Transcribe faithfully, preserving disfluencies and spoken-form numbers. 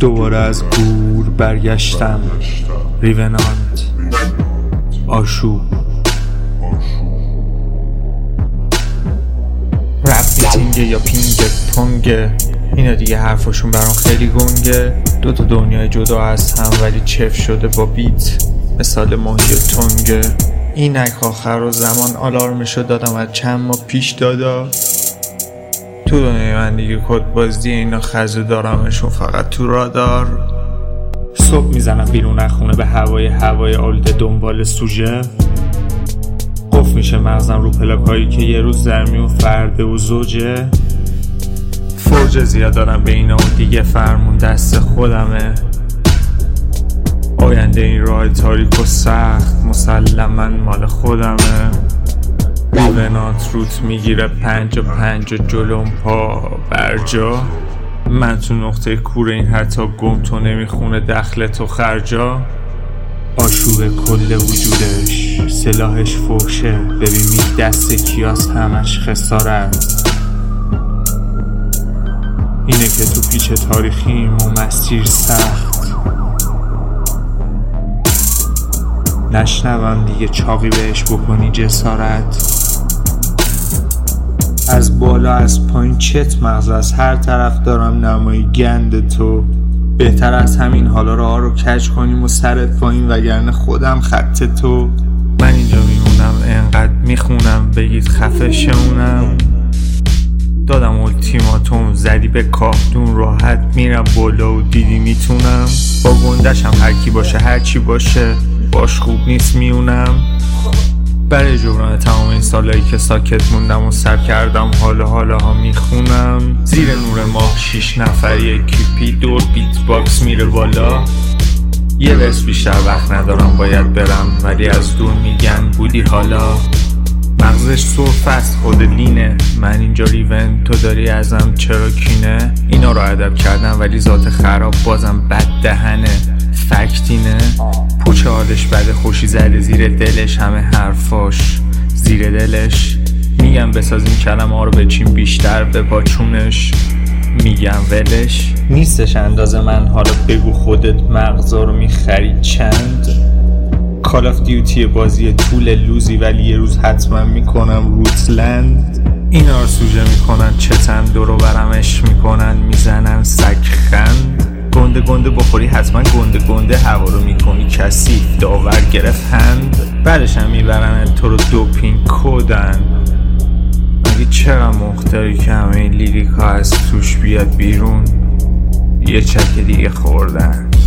دوباره از گور برگشتم. ریونانت، آشوب. رپ میتینگه یا پینگ پونگه، اینا دیگه حرفاشون برام خیلی گنگه. دوتا دنیای جدا از هم ولی چف شده با بیت، مثال ماهی تنگه. اینک آخر و زمان آلارمشو دادم از چند ماه پیش دادا. تو دنیای من دیگه کد بازی اینا خزه دارمشون فقط تو رادار. صبح میزنم بیرون از خونه به هوای هوای آلوده دنبال سوژه. قف میشه مغزم رو پلاکایی که یه روز زرمی و فرده و زوجه. فوج زیاد دارم به اینا و دیگه فرمون دست خودمه. آینده این راه تاریک و سخت مسلماً مال خودمه. ریونانت روت میگیره پنج و پنج و جلوم پا برجا. من تو نقطه کور این حتی گم تو نمیخونه دخل تو خرجا. آشوب کل وجودش، سلاحش فوشه. ببین می دست کیاس همش خسارت. اینه که تو پیچ تاریخیم و مسیر سخت. نشنوم دیگه چاقی بهش بکنی جسارت. از بالا از پایین چت مغز از هر طرف دارم نمایی گند تو. بهتر از همین حالا راه رو کج کنیم و سرت پایین وگرنه خودم خط تو. من اینجا میمونم انقدر میخونم بگید خفه شمونم. دادم التیماتوم زدی به کاهدون راحت میرم بالا و دیدی میتونم. با گندشم هر کی باشه هر چی باشه باش خوب نیست میونم. برای جبران تمام این سالایی که ساکت موندم و سر کردم حالا حالا ها میخونم. زیر نور ماه شیش نفری کیپی دور بیت باکس میره بالا. یه ورس بیشتر وقت ندارم باید برم ولی از دور میگن بودی حالا. مغزش سرفه است خود لینه. من اینجا ریون تو داری ازم چرا کینه. اینا رو ادب کردم ولی ذات خراب بازم بد دهنه. فکتینه پوچه حالش بده خوشی زده زیر دلش همه حرفاش زیر دلش. میگم بسازیم کلمه ها رو بچین بیشتر به باچونش. میگم ولش نیستش اندازه من. حالا بگو خودت مغزا رو میخری چند. کال آف دیوتی بازی طول لوزی ولی یه روز حتما میکنم روتلند. اینا رو سوژه میکنن چتن دورو برمش میکنن میزنن سگ خند. گنده گنده بخوری حتما گنده گنده هوا رو میکنی کثیف داور گرفت هند. بعدش هم میبرن تو رو دوپینگ کودن. مگه چرا مختاری که همه این لیریکا از توش بیاد بیرون. یه چک دیگه خوردن.